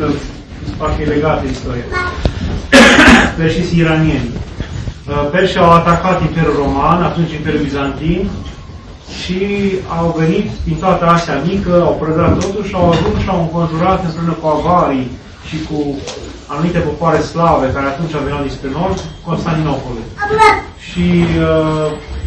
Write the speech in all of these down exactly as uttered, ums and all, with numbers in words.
că parcă e legată istoria. Perșii iranieni. Perșii au atacat Imperiul Roman, atunci Imperiul Bizantin, și au venit din toată Asia Mică, au prădat totul și au ajuns și au înconjurat împreună cu avarii și cu anumite popoare slave care atunci veneau dinspre nord, Constantinopolul. Și uh,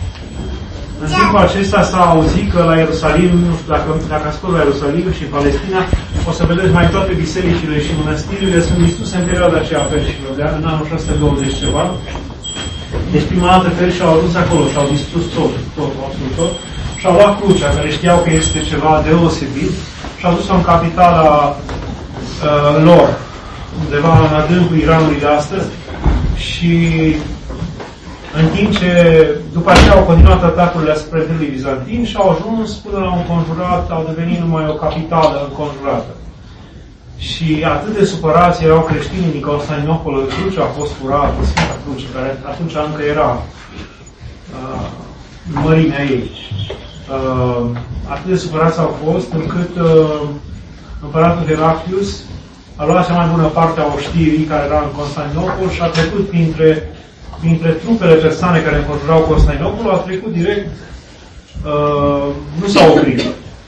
în timpul acesta s-a auzit că la Ierusalim, nu știu, dacă, dacă ați fost la Ierusalim și în Palestina, o să vedeți mai toate bisericile și mănăstirile sunt distruse în perioada aceea perșilor, de în anul șase sute douăzeci ceva. Deci prima dată perșii au ajuns acolo și au distrus tot, tot, absolut tot. Și au luat crucea, care știau că este ceva deosebit, și au dus-o în capitala uh, lor, undeva în adâncul Iranului de astăzi. Și în timp ce, după aceea, au continuat atacurile asupra Imperiului Bizantin și au ajuns până la un conjurat, au devenit numai o capitală înconjurată. Și atât de supărați erau creștinii din Constantinopol, crucea a fost furată, Sfânta Cruce, care atunci încă era uh, mărimea ei. Uh, atât de supărați au fost, încât uh, împăratul Heraclius a luat cea mai bună parte a oștirii care era în Constantinopol și a trecut printre, printre trupele persane care înconjurau Constantinopol, a trecut direct, uh, nu s-a oprit.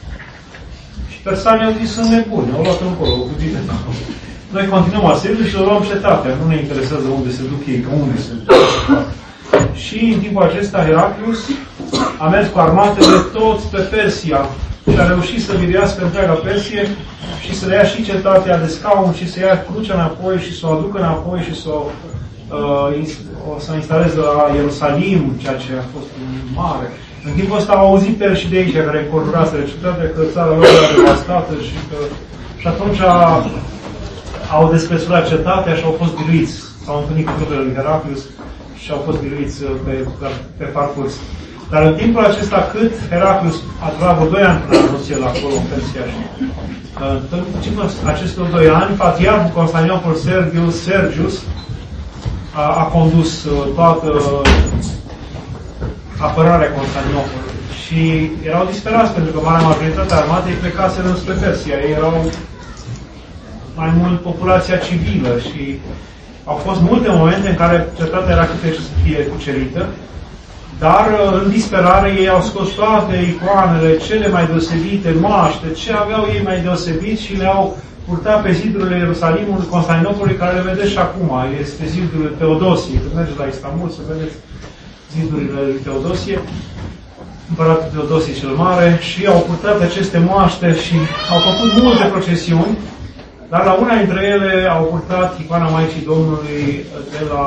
Și persanii au zis, sunt nebuni, au luat încolo, au fugit de acolo. Noi continuăm asediul și le luăm cetatea, nu ne interesează unde se duc ei, că unde se duc. Și în timpul acesta Heraclius a mers cu armatele toți pe Persia și a reușit să biruiască întreaga Persie și să le ia și cetatea de scaun și să ia crucea înapoi și să o aducă înapoi și să o, uh, o să instaleze la Ierusalim, ceea ce a fost mare. În timpul ăsta au auzit perșii de aici care înconjuraseră cetatea că țara lor era devastată și că... Și atunci a, au despresurat cetatea și au fost biruiți. S-au întâlnit cu trupele lui Heraclius și au fost biruiți pe, pe, pe parcurs. Dar în timpul acesta, cât Heraclius a durat vreo doi ani până a ajuns el acolo în Persia și în timpul acestor doi ani, patriarhul Constantinopol Sergius, Sergius a, a condus toată apărarea Constantinopolului. Și erau disperați pentru că marea majoritate a armatei plecaseră spre Persia. Ei erau mai mult populația civilă și au fost multe momente în care cetatea era cât să fie cucerită, dar în disperare ei au scos toate icoanele cele mai deosebite, moaște, ce aveau ei mai deosebit și le-au purtat pe zidurile Ierusalimului, Constantinopolului, care le vedeți și acum. Este zidul Teodosie. Când mergeți la Istanbul să vedeți zidurile lui Teodosie, împăratul Teodosie cel Mare, și au purtat aceste moaște și au făcut multe procesiuni, dar la una dintre ele au purtat icoana Maicii Domnului de la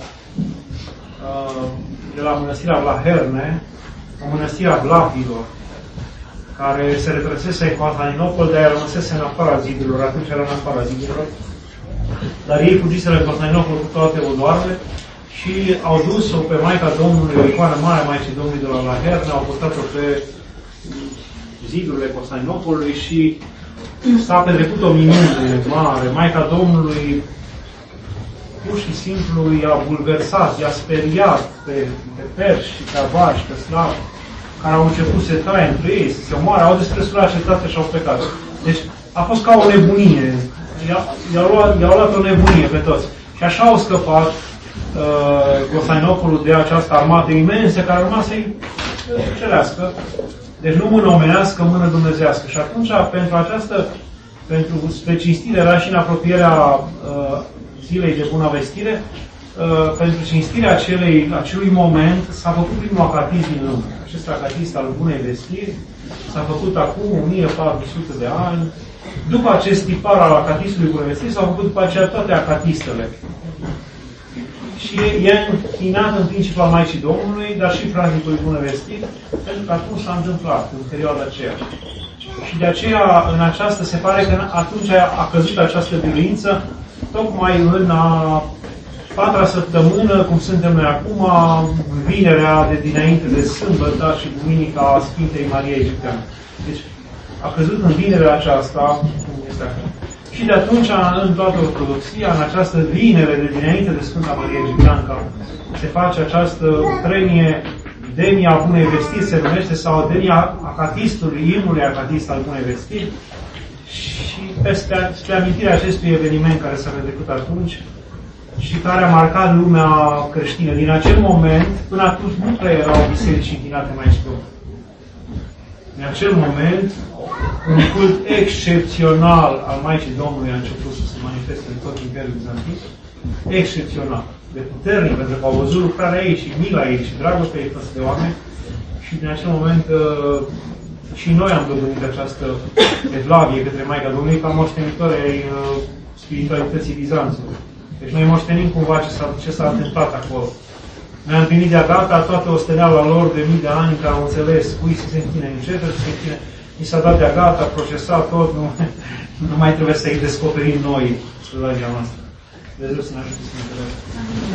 de la mănăstirea Vlaherne, o mănăstire a Vlahilor, care se retrăsese în Constantinopol, dar rămăsese în afara zidurilor, atunci era în afara zidurilor. Dar ei fugiseră în Constantinopol cu toate odoarele și au dus-o pe Maica Domnului, o icoană mare Maicii Domnului de la Vlaherne, au purtat-o pe zidurile Constantinopolului și s-a petrecut o minune mare. Maica Domnului pur și simplu i-a bulversat, i-a speriat pe, pe perși, pe avari și pe slavi, care au început să se taie între ei, să se omoare, au despresurat cetatea și au plecat. Deci a fost ca o nebunie. I-au luat, i-au luat o nebunie pe toți. Și așa au scăpat uh, Constantinopolul de această armată imensă care urma să-i cerească. Deci nu mână omenească, mână dumnezească. Și atunci, pentru această, pentru spre cinstire, era și în apropierea uh, zilei de bună vestire, uh, pentru cinstirea acelei, acelui moment, s-a făcut primul acatism din lume. Acest acatism al bunei vestiri s-a făcut acum o mie patru sute de ani. După acest tipar al acatismului bunei vestiri, s-au făcut după aceea toate acatistele. Și e închinat în principal Maicii Domnului, dar și praznicului bună vestiri, pentru că atunci s-a întâmplat, în perioada aceea. Și de aceea, în această, se pare că atunci a căzut această biruință, tocmai în a patra săptămână, cum suntem noi acum, vinerea de dinainte de sâmbătă și duminica Sfintei Mariei Egipteane. Deci, a căzut în vinerea aceasta, cum este acum. Și de atunci, în toată Ortodoxia, în această vinere de dinainte de Sfânta Marie Egipteancă, se face această premie Denia Bunei Vestiri, se numește, sau Denia Acatistului, imnului acatist al Bunei Vestiri. și peste, spre amintirea acestui eveniment care s-a petrecut atunci și care a marcat lumea creștină. Din acel moment, până atunci nu prea erau biserici închinate Maicii Domnului. În acel moment, un cult excepțional al Maicii Domnului a început să se manifeste în tot Imperiul Bizantin. Excepțional. De puternic, pentru că au văzut lucrarea ei și mila ei și dragostea ei față de oameni. Și din acel moment și noi am dobândit această evlavie către Maica Domnului ca moștenitori ai spiritualității Bizanțului. Deci noi moștenim cumva ce s-a, ce s-a întâmplat acolo. Noi am primit de-a gata toată osteneala lor de mii de ani, care au înțeles cui să se închine în cer, să se închine. Mi s-a dat de-a gata, procesat tot, nu, nu mai trebuie să-i descoperim noi slujba noastră. Dumnezeu să ne ajute să ne înțelegem.